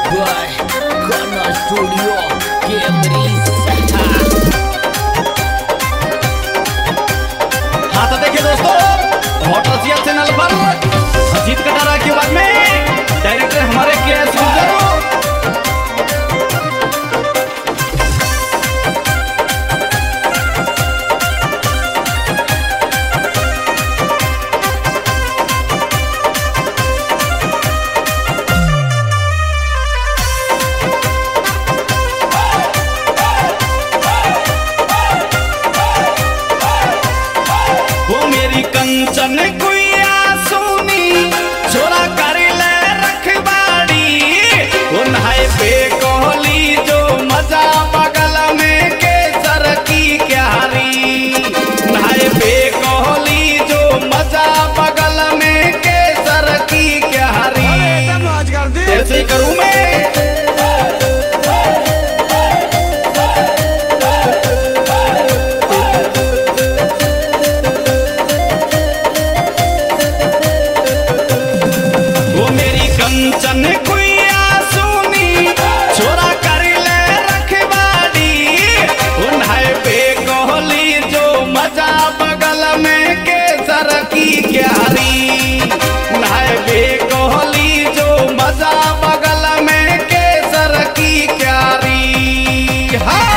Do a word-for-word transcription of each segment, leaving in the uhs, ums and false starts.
by Ghana Studio Cambridge। हाँ तो देखिए दोस्तों, हॉट रसिया चैनल पर अजीत कटारा की आवाज में डायरेक्टर हमारे के एस गुजर। कंचन कुइया सोनी छोरा कर ले रखबाड़ी वो नहाए पे कोहली जो मजा बगल में के सर की क्यारी नहाए पे कोहली जो मजा बगल में के सर की क्यारी ऐसे करूं मैं। कंचन कुइया सोनी छोरा कर ले रखबाड़ी उन्हाए पे कोहली जो मजा बगल में के सर की क्यारी उन्हाए पे कोहली जो मजा बगल में के सर की क्यारी। हाँ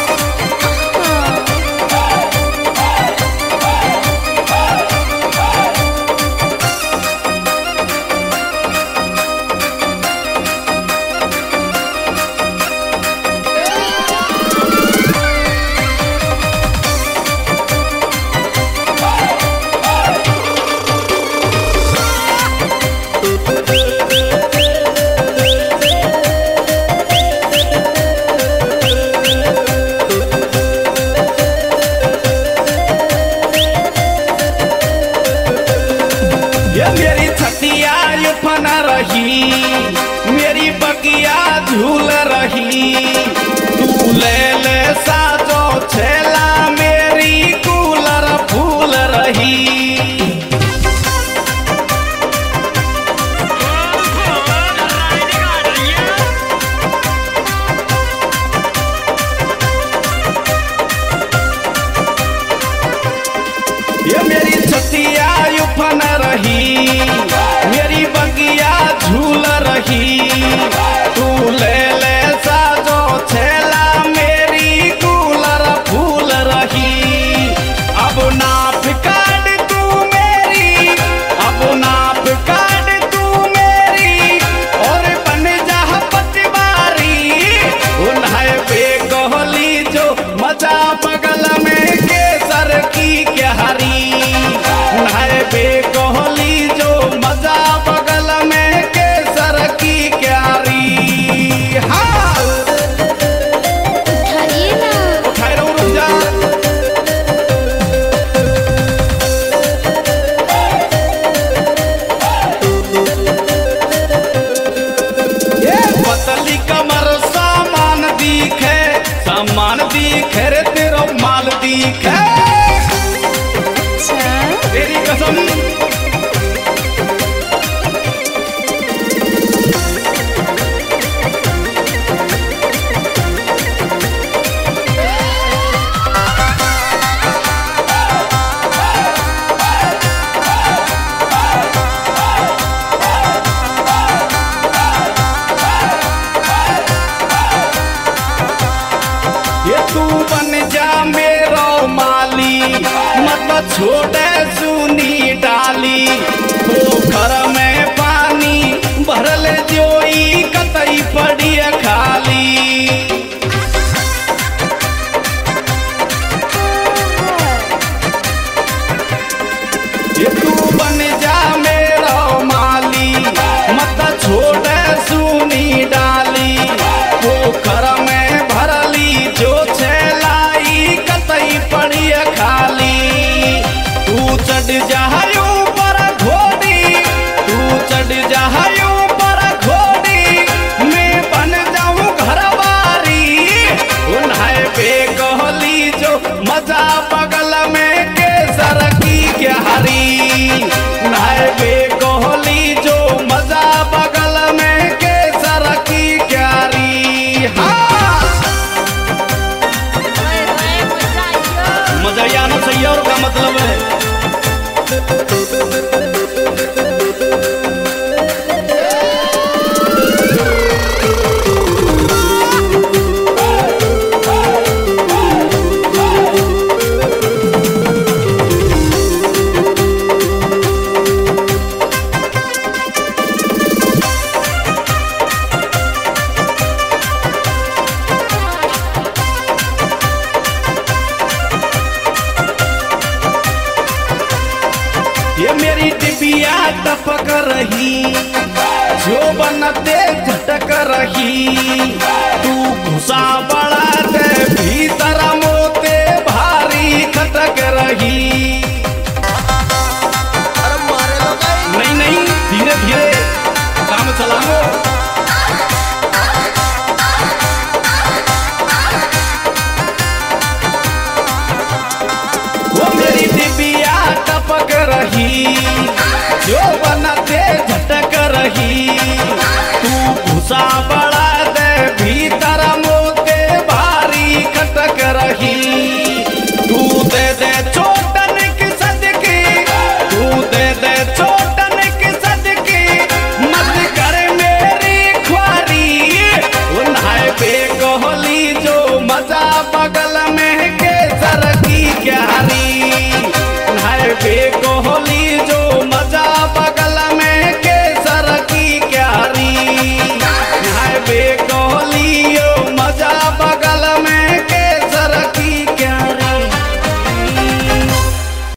मेरी छतिया युफन रही मेरी बगिया झूल रही तू ले ले साजो छेला मेरी कूलर फूल रही। ये मेरी छतिया युफन रही मेरी बगिया झूल रही तू ले ले साजो छेला मेरी कूलर फूल रही। अब नाप काट तू मेरी अब नाप काट तू मेरी और बन जा पटवारी उन्हाए पे कोहली जो मजा बगल में के सर की क्यारी उन्हाए पे कोहली जो मजा बगल में के सर की क्यारी। हाँ उठाइए ना उठाए रहो रुक जा। ये पतली कमर सामान दिखे सामान दिखे रे तेरा माल दिखे तेरी कसम। ये तू बन जा मेरो माली मत छोड़े सुनी डाली पोखर में पानी भरल जोई कतई पड़ी खाली। ये तू बन जा मेरो माली मत छोड़े सुनी डाली पोखर में भरली जो छेलाई कतई पड़ी खाली। तू चढ़ जायो पर घोड़ी तू चढ़ जायो पर घोड़ी मैं बन जाऊं घरवारी उन्हाए पे कोहली जो मजा बगल में के सर की क्यारी उन्हाए पे कोहली जो मजा बगल में के सर की बनते झटक रही तू घुसा बड़ा दे भीतर मोते भारी खटक रही। अरे मारे लो गई। नहीं नहीं धीरे धीरे काम चलाओ। वो मेरी दिबिया टपक रही जो बनते झटक रही तू घुसा बड़ा दे भीतर मोते भारी खटक रही। तू दे दे चोटन की सदकी तू दे दे चोटन की सदकी मत कर मेरी ख्वारी। उन्हाय पे कोहली जो मजा बगल में के सर की क्यारी। उन्हाय पे कोहली जो